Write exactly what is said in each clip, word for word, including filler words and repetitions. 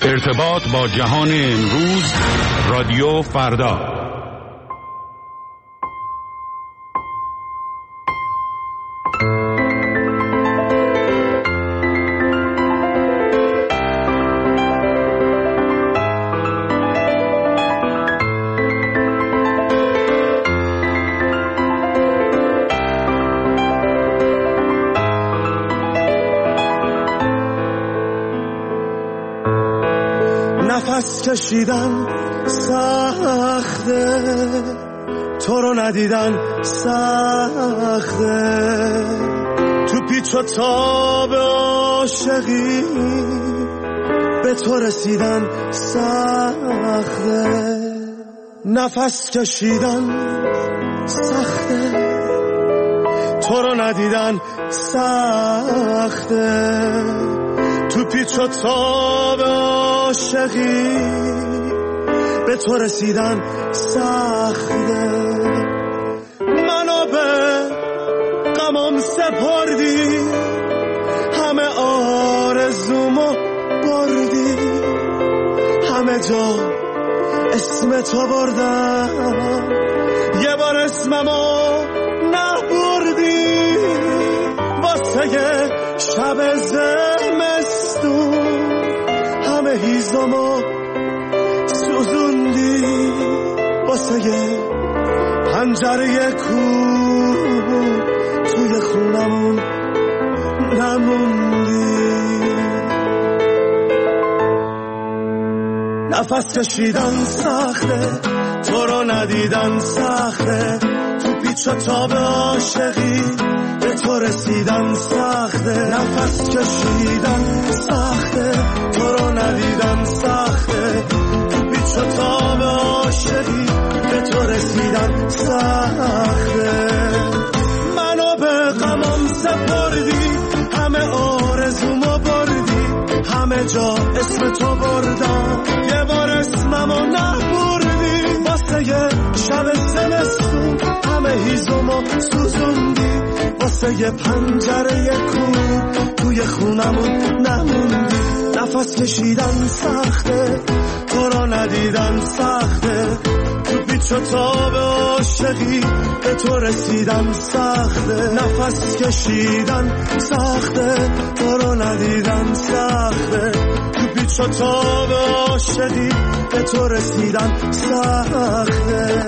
ارتباط با جهان امروز، رادیو فردا. نفس کشیدن سخته، تو رو ندیدن سخته، تو پیچ و تاب عاشقی به تو رسیدن سخته. نفس کشیدن سخته، تو رو ندیدن سخته، تو پیچ و تاب عاشقی به تو رسیدن سخته. منو به غمم سپردی، همه آرزومو بردی، همه جا اسم تو بردم، یه بار اسممو نبردی. واسه شب زمستون همه هیزمو سوزوندی، واسه پنجره کوه توی خونمون نموندی. نفس کشیدن سخته، تو رو ندیدن سخته، تو پیچ و تاب عاشقی به تو رسیدن سخته. نفس کشیدن سخته، تو رو ندیدن سخته، تو پیچ و تاب عاشقی به تو رسیدن سخته. منو به غمم سپردی، همه آرزومو بردی، همه جا اسم تو بردم، یه بار اسممو نبردی. واسه شب زمستون همه هیزمو سوزوندی، واسه پنجره کوه توی خونمون نموندی. نفس کشیدن سخته، تو رو ندیدن سخته، تو پیچ و تاب عاشقی به تو رسیدن سخته. نفس کشیدن سخته، تو رو ندیدن سخته، تو پیچ و تاب عاشقی به تو رسیدن سخته.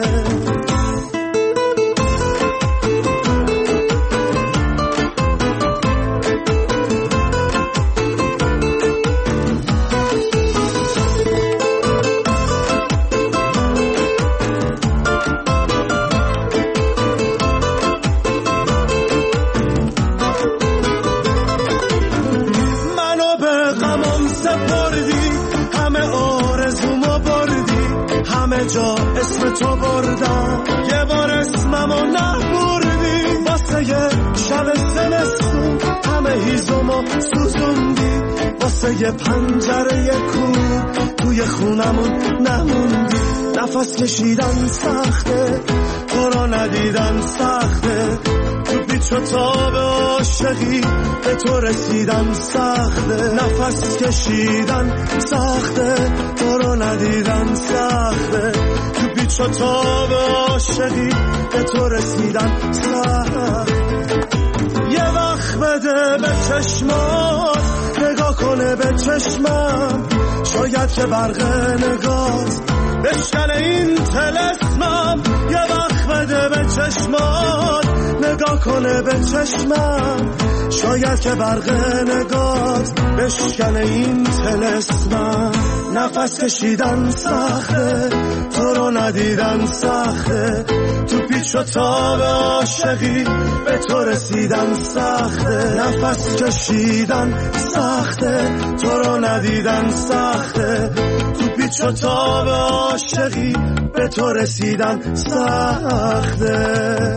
جا اسم تو بردم، یه بار اسممو نبردی. واسه شب زمستون همه هیزمو سوزوندی، واسه پنجره کوه توی خونمون نموندی. نفس کشیدن سخته، تو رو ندیدن سخته، تو پیچ و تاب عاشقی به تو رسیدن سخته. نفس کشیدن سخته، تو رو ندیدن سخته، تو پیچ و تاب عاشقی به تو رسیدن سخته. یه وقت بده به چشمات، نگاه کنه به چشمم، شاید که برق نگات بشکنه این طلسمم. یه وقت بده به چشمات، نگاه کنه به چشمم، شاید که برق نگات بشکنه این طلسمم. نفس کشیدن سخته، تو رو ندیدن سخته، تو پیچ و تاب عاشقی به تو رسیدن سخته. نفس کشیدن سخته، تو رو ندیدن سخته، تو پیچ و تاب عاشقی به تو رسیدن سخته.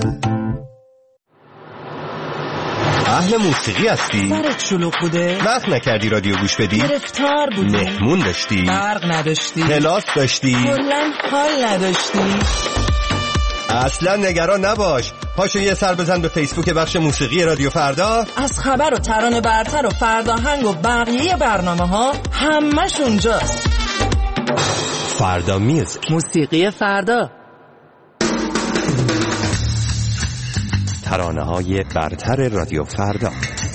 اهل موسیقی هستی؟ سرت شلوغ بوده؟ وقت نکردی رادیو گوش بدی؟ گرفتار بودی؟ مهمون داشتی؟ برق نداشتی؟ کلاس داشتی؟ کلاً حال نداشتی؟ اصلا نگران نباش. پاشو یه سر بزن به فیسبوک بخش موسیقی رادیو فردا. از خبر و ترانه برتر و فرداهنگ و بقیه برنامه ها همش اونجاست. فردا میوزیک، موسیقی فردا، ترانه های برتر رادیو فردا.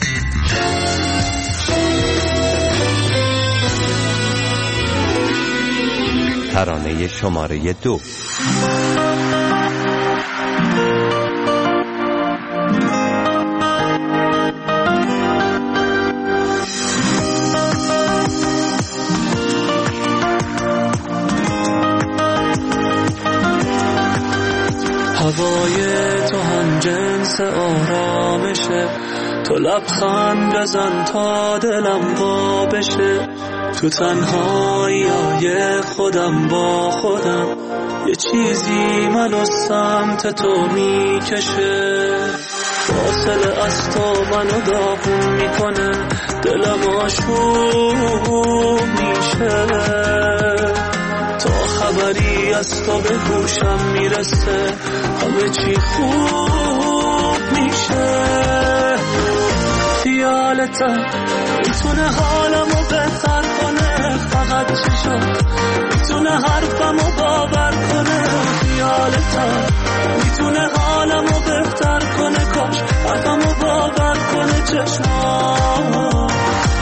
ترانه شماره دو. هوای تو هم جنس آرامشه، تو لبخند بزن تا دلم وا بشه، تو تنهایی خودم با خودم، یه چیزی منو سمت تو میکشه، فاصله از تو منو داغون میکنه، دلم آشوب میشه، تا خبری از تو به گوشم میرسه همه چی خوب میشه، خیالتم میتونه حالمو بهتر کنه، فقط چشات میتونه حرفمو باور کنه، خیالتم میتونه حالمو بهتر کنه، کاش حرفمو باور کنه چشمات.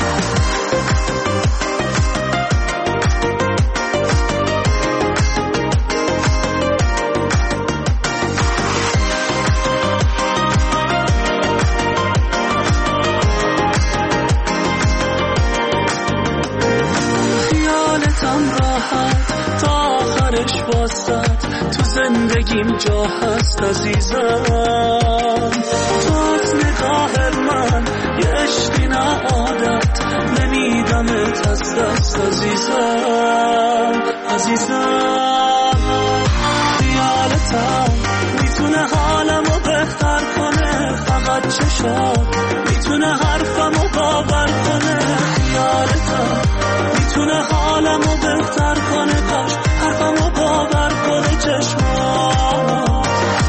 تا آخرش واسط تو زندگیم جا هست عزیزم، تو از نگاه من یه عشقی نه عادت، نمیدمت از دست عزیزم عزیزم، خیالتم میتونه حالمو بهتر کنه، فقط چشات میتونه حرفمو باور کنه، خیالتم میتونه حالمو بهتر کنه، کاش حرفمو باور کنه چشمات.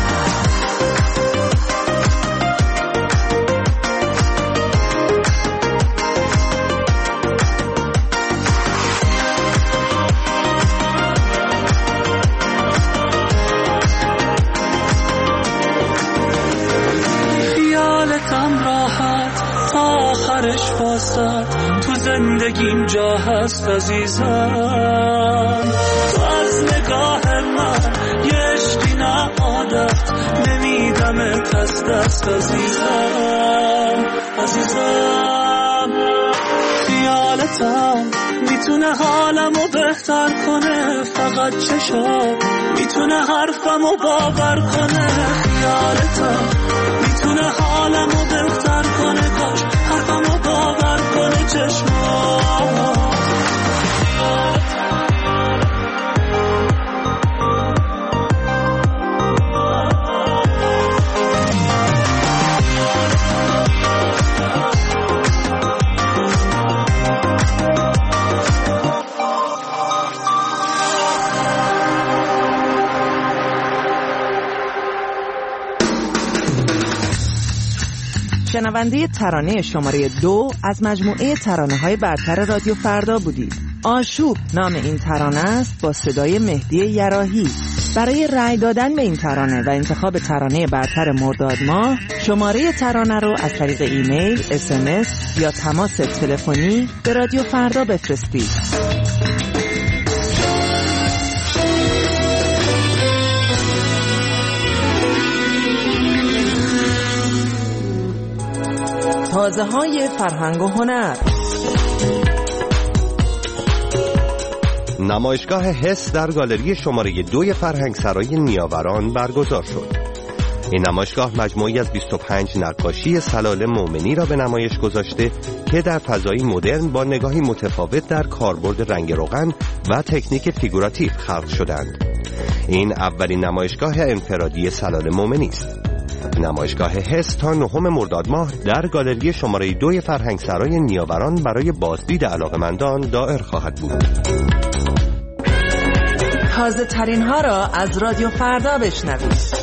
خیالتم راحت تا آخرش واسط تو زندگیم جا هست عزیزم، تو از نگاه من یه عشقی نه عادت، نمیدمت از دست عزیزم عزیزم، خیالتم میتونه حالمو بهتر کنه، فقط چشات میتونه حرفمو باور کنه، خیالتم میتونه حالمو بهتر کنه، کاش حرفمو باور کنه چشمات. شنونده ترانه شماره دو از مجموعه ترانه‌های برتر رادیو فردا بودید. آشوب نام این ترانه است با صدای مهدی یراحی. برای رأی دادن به این ترانه و انتخاب ترانه برتر مرداد ماه، شماره ترانه رو از طریق ایمیل، اس ام اس یا تماس تلفنی به رادیو فردا بفرستید. تازه های فرهنگ و هنر. نمایشگاه حس در گالری شماره دوی فرهنگ سرای نیاوران برگزار شد. این نمایشگاه مجموعی از بیست و پنج نقاشی سلال مومنی را به نمایش گذاشته که در فضایی مدرن با نگاهی متفاوت در کاربرد رنگ روغن و تکنیک فیگوراتیو خلق شدند. این اولین نمایشگاه انفرادی سلال مومنی است. نمایشگاه حس تا نهم مرداد ماه در گالری شماره دوی فرهنگ سرای نیاوران برای بازدید علاقه‌مندان دایر خواهد بود. تازه ترین ها را از رادیو فردا بشنوید.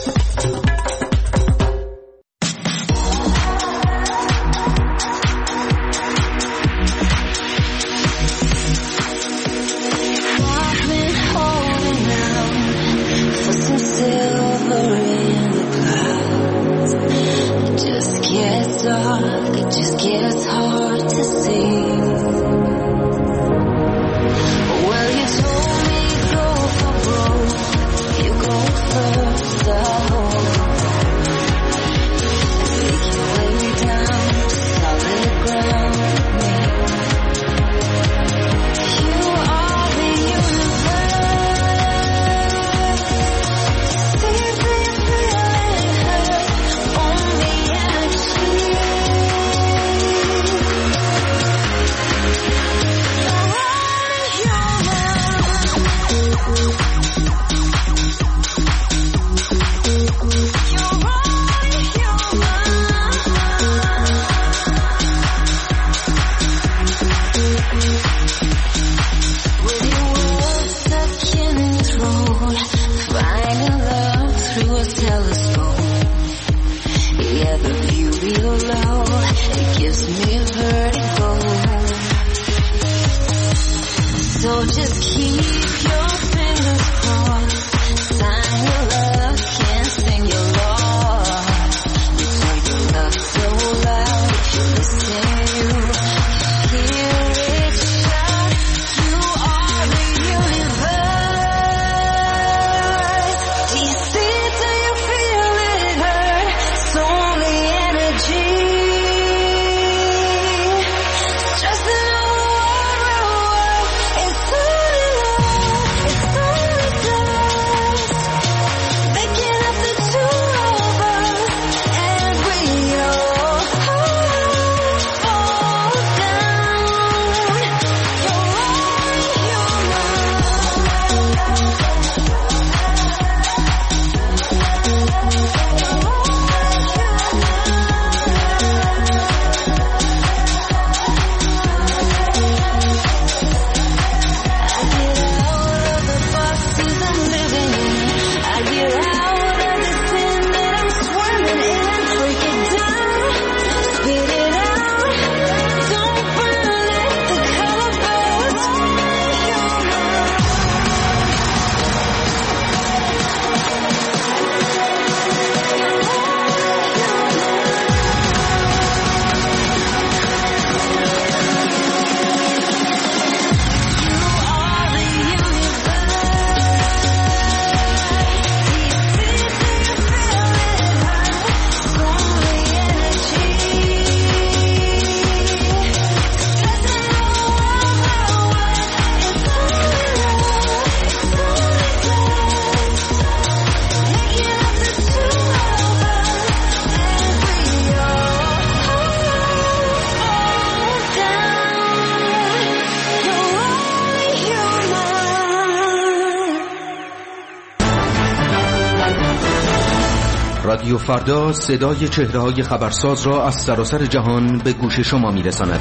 رادیو فردا صدای چهره‌های خبرساز را از سراسر جهان به گوش شما می‌رساند.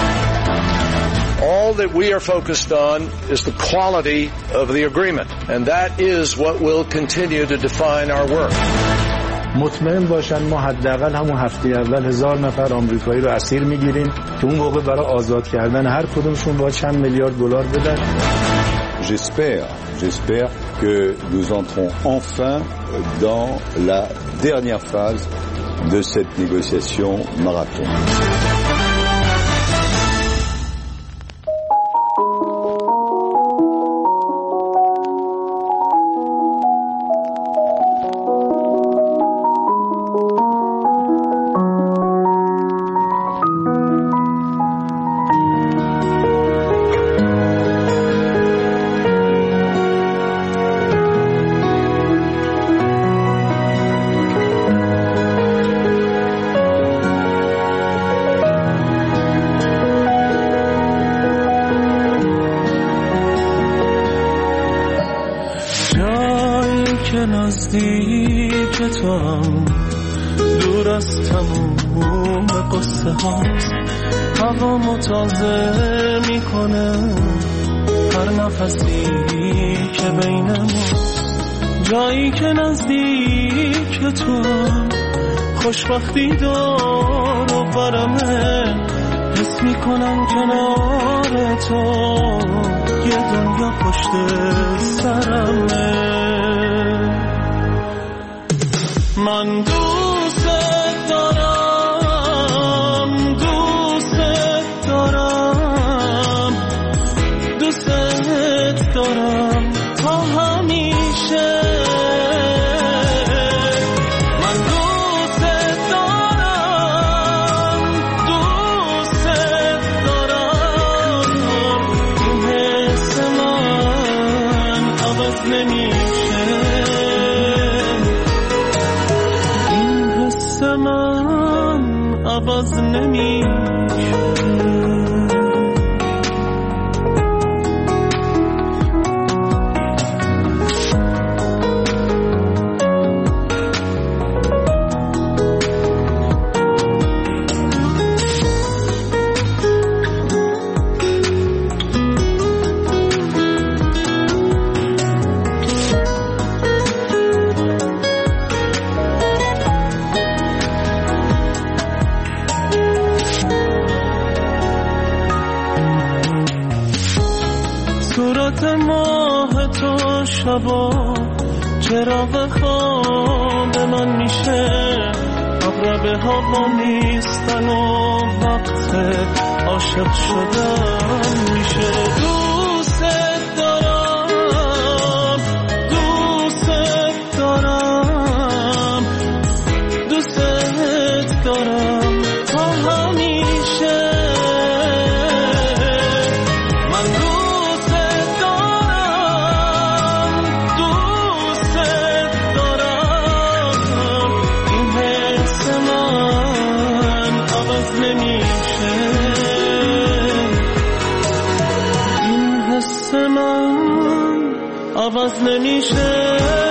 All that we are focused on is the quality of the agreement, and that is what will continue to define our work. مطمئن باشن ما حداقل همون هفته اول هزار نفر آمریکایی رو اسیر میگیریم که اون موقع برای آزاد کردن هر کدومشون با چند میلیارد دلار بدن. J'espère, j'espère que nous entrons enfin dans la dernière phase de cette négociation marathon. نزدیک تو هم دور از تموم قصه هاست، هوا متازه میکنه هر نفسی که بینمون، جایی که نزدیک تو، خوشبختی دار و برمه، حس میکنم کنار تو یه دنیا پشت سرمه. من دوست دارم، دوست دارم، دوست دارم تا همیشه. من دوست دارم، دوست دارم، این حس من عوض نمیشه، این حس من عوض نمیشه. صورت ماه تو شبا چراغ خواب من میشه، ابر هوا نیستن و وقت عاشق شدن میشه. دوست دارم، دوست دارم، دوست دارم تا همیشه. من دوست دارم، دوست دارم، این حس من عوض نمیشه، این حس من عوض نمیشه.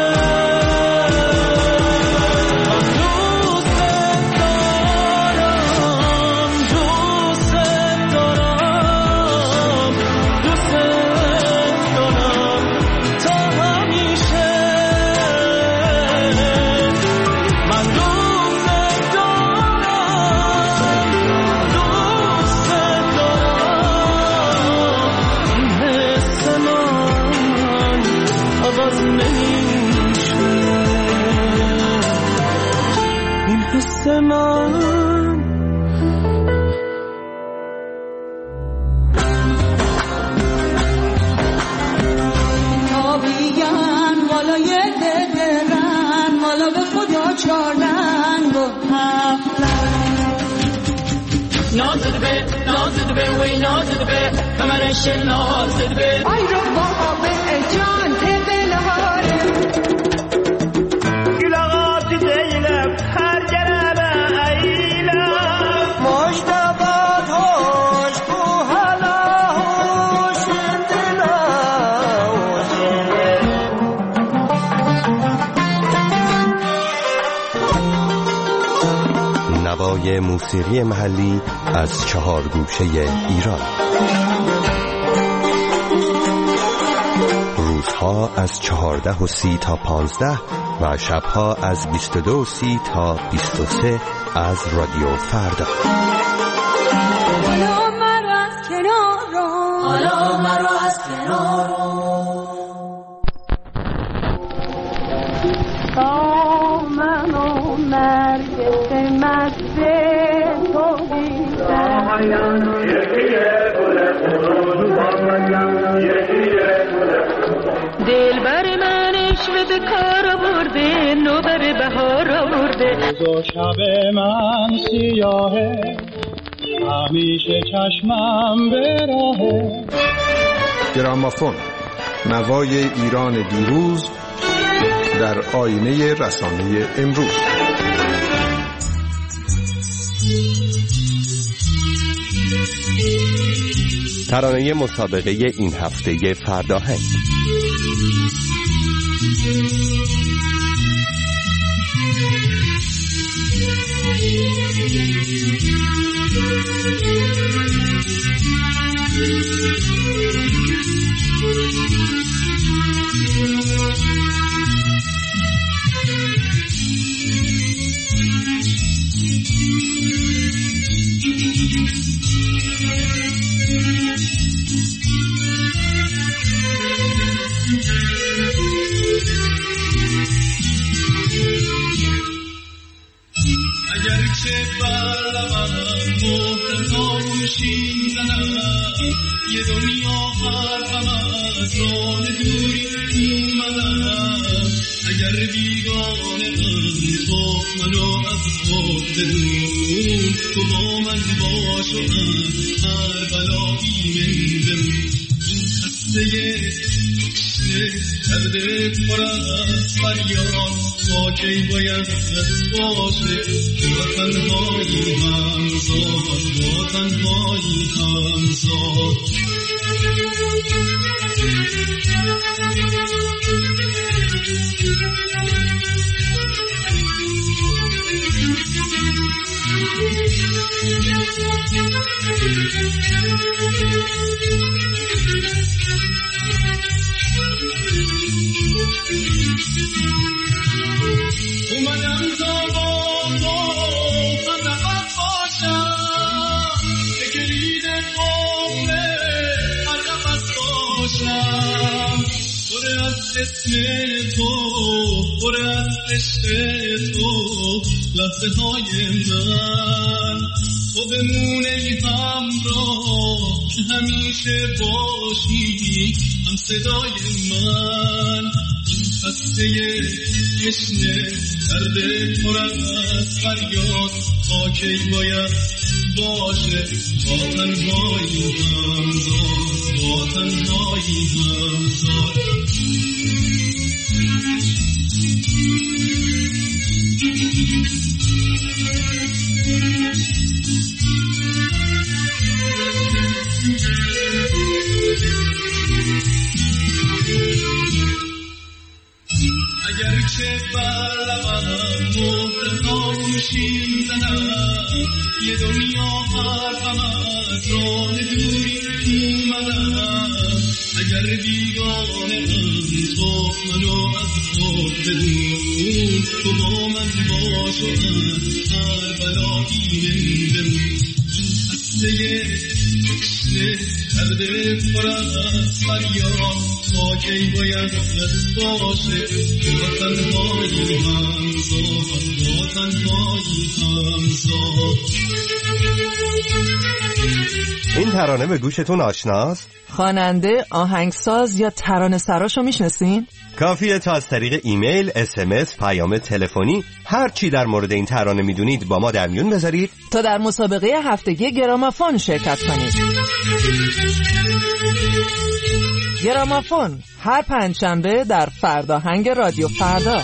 نازد به نازد به وی نازد به کمرش نازد به آی رو بابا به جان تبلهاره گلغات دیلم هر جرابه ایلم مشتبات هوش بو حالا هوش دلا نوای موسیقی محلی از چهار گوشه ایران. روزها از چهارده و سی تا پانزده و شبها از بیست و دو و سی تا بیست و سه از رادیو فردا. حالا مرا از کنار رو، حالا مرا از کنار رو، تا منو مرگت مزه تو دیدم دل بر من عشق به کار برده، نو بر بهار برده. روز و شب من سیاهه، همیشه چشمم به راهه. گرامافون، نوای ایران دیروز در آینه رسانه امروز. ترانه مسابقه این هفته فرداهنگ. دنیا حرفم از راه دوری اومدم اگر بیگانه من تو منو از خود بدون تو با من باش و هر بلایی من بمون این خسته کرده پر از فریاد با کی باید باشه با تنهایی همزاد با تنهایی همزاد اومدم تا با تو هم نفت باشم که کلید عمره هر نفس باشم پر از اسم تو پر از عشق تو لحظه های من تو بمونه ای همراه که همیشه باشی هم صدای من این خسته تشنه کرده پر از فریاد تا کی باید باشه با تنهایی همزاد با تنهایی همزاد اگرچه بر لبم مهر خاموشی زدم یه دنیا حرفم از راه دوری اومدم اگر بیگانه من تو منو از خود بدون تو با من باش و هر بلایی من بمون این خسته تشنه کرده پر از فریاد تا کی باید باشه با تنهایی همزاد با تنهایی همزاد. این ترانه به گوشتون آشناست؟ خواننده، آهنگساز یا ترانه سراشو میشناسین؟ کافیه تا از طریق ایمیل، اس ام اس، پیام تلفنی هر چی در مورد این ترانه میدونید با ما در میون بذارید تا در مسابقه هفتگی گرامافون شرکت کنید. گرامافون هر پنجشنبه در فرداهنگ رادیو فردا.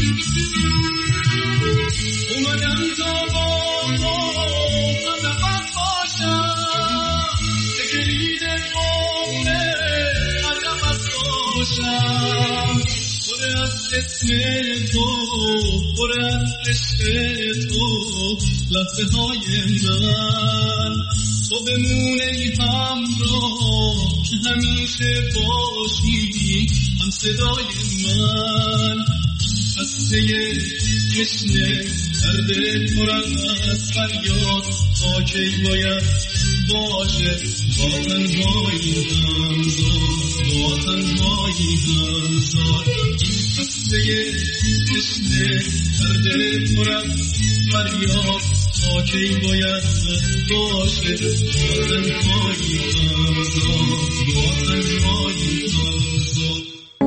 اومدم تا با تو هم نفت باشم که کلید عمره هر نفس باشم پر از اسم تو پر از عشق تو لحظه های من تو بمونه ای همراه که همیشه باشی هم صدای من خسته تشنه کرده پر از فریاد تا کی باید باشه با تنهایی همزاد با تنهایی همزاد این خسته تشنه کرده پر از فریاد تا کی باید باشه با تنهایی همزاد با تنهایی همزاد.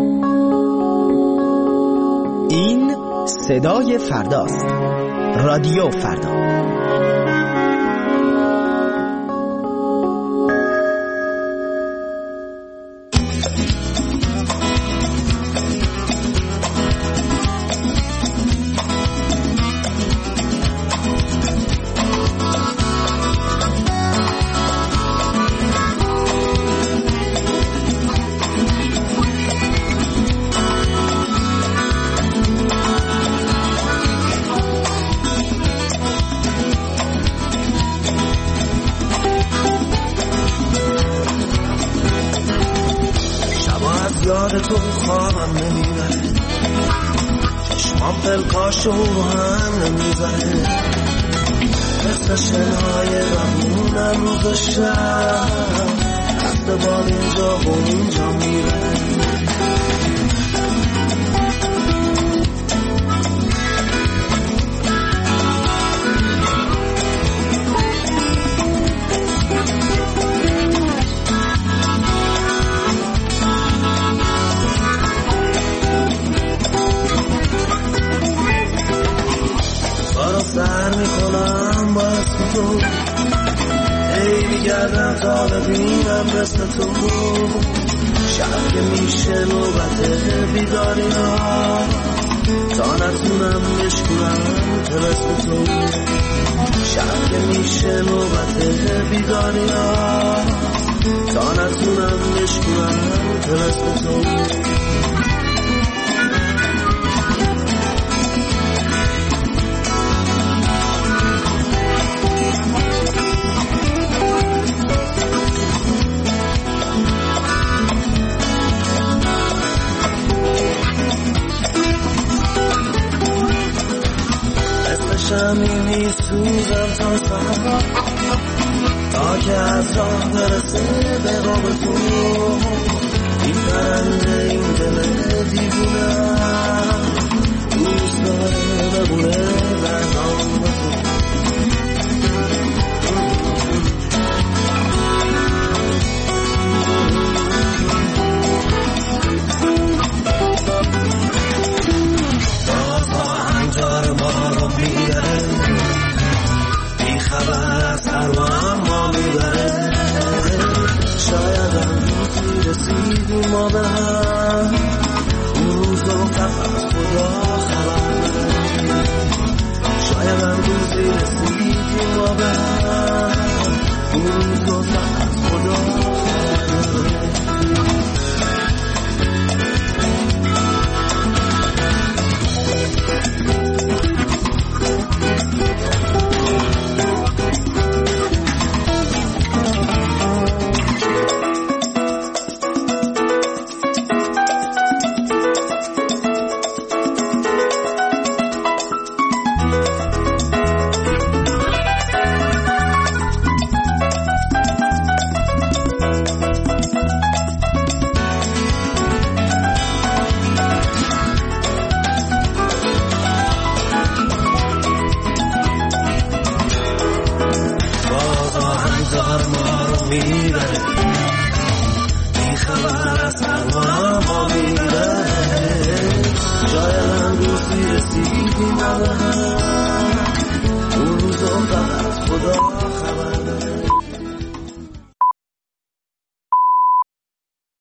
این صدای فرداست. رادیو فردا. یاد تو خوابم نمیبره چشمام پلکاشو هم نمیبره مثل شنهای رمونم روز و شب رفته بار اینجا و اینجا میره باشم مثل تو شب که میشه نوبت بیداری ها تا نتونم بشکنم مثل تو شب که میشه نوبت بیداری ها تا نتونم بشکنم مثل تو شمیمی سوزم تا سهر تا که از راه برسه به قاب تو این پرنده این دل دیوونم دوست داره ببونه بردام با تو دازها هنجار ما رو میبره بی خبر از ارواح ما میبره شاید هم روزی رسیدیم ما به هم اون روز رو فقط خدا خبر بره شاید هم روزی رسیدیم ما به هم اون روز رو